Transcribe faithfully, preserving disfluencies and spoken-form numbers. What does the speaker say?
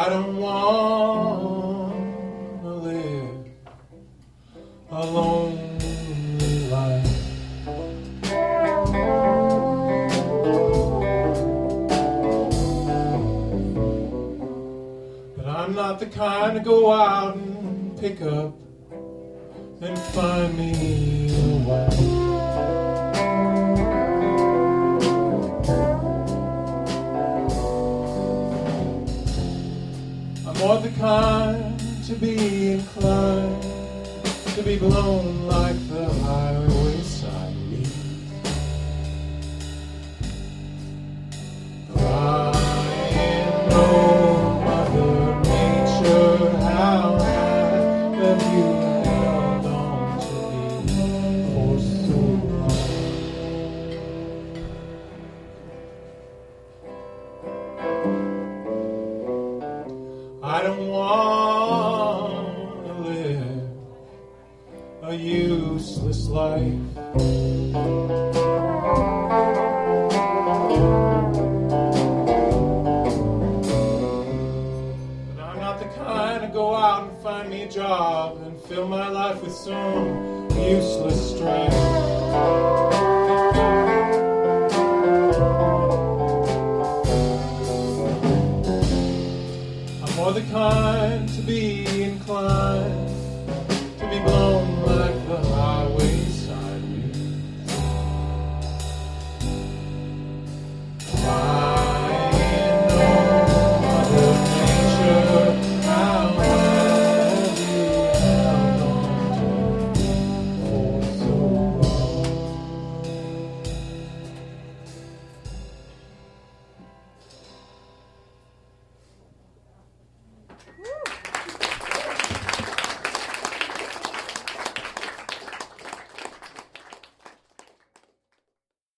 I don't want to live a lonely life. But I'm not the kind to go out and pick up and find me a wife. More the kind to be inclined to be blown like the highway side leaves, crying, oh Mother Nature, how have you held on to me for so long? I don't want to live a useless life. But I'm not the kind to go out and find me a job and fill my life with some useless strife. Or the kind to be inclined